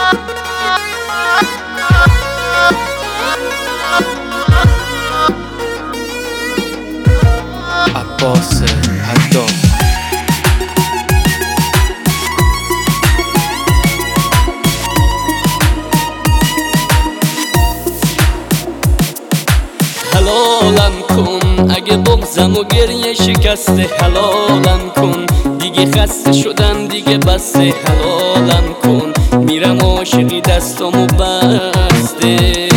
عباس حداد. حلالم کن اگه بغضم و گریه شکسته، حلالم کن دیگه خسته شدم دیگه بسته، حلالم کن میرم عاشقی دستامو بسته.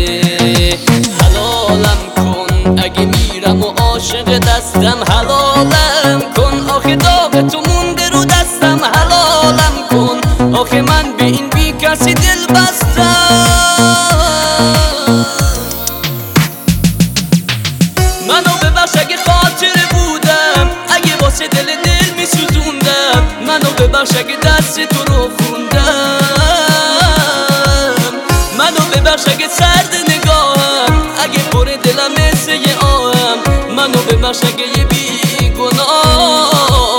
حلالم کن اگه میرم و عاشق دستم، حلالم کن آخه داغ تو مونده رو دستم، حلالم کن آخه من به این بی کسی دل بستم. منو ببخش اگه خاطره بودم، اگه واسه دل میسوزوندم، منو ببخش اگه دست تو رو خوندم، منو ببخش اگه سرد نگاهم، اگه پر دلم مثل یه آهم، منو ببخش اگه یه بیگناهم.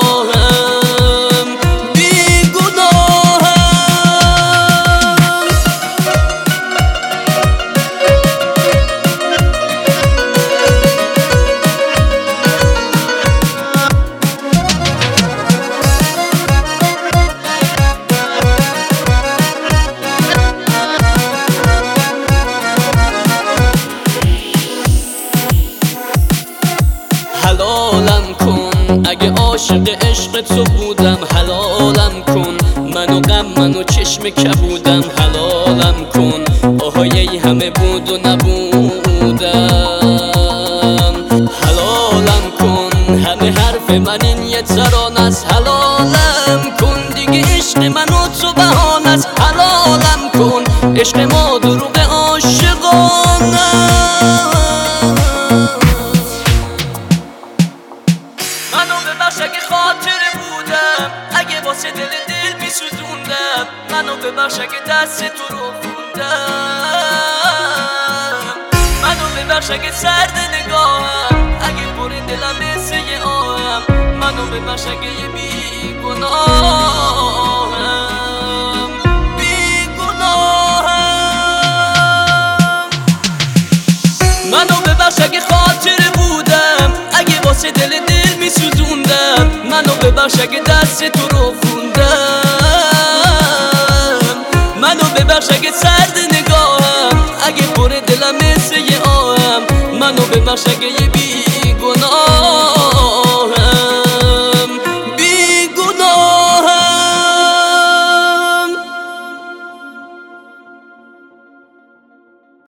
حلالم کن اگه عاشق عشق تو بودم، حلالم کن منو غم منو چشم کبودم، حلالم کن آهای همه بود و نبودم. حلالم کن همه حرف من این یه ترانه است، حلالم کن دیگه عشق من و تو بهانه است، حلالم کن عشق ما دروغ عاشقانه. منو ببخش اگه خاطره بودم، اگه واسه دل میسوزوندم، منو ببخش اگه دست تو رو خوندم، منو ببخش اگه سرد نگاهم، اگه پر دلم مثل یه آهم، منو ببخش اگه یه بیگناهم. منو ببخش اگه خاطره بودم، اگه واسه دل میسوزوندم، منو ببخش اگه دست تو رو خوندم، منو ببخش اگه سرد نگاهم، اگه پر دلم مثل یه آهم، منو ببخش اگه یه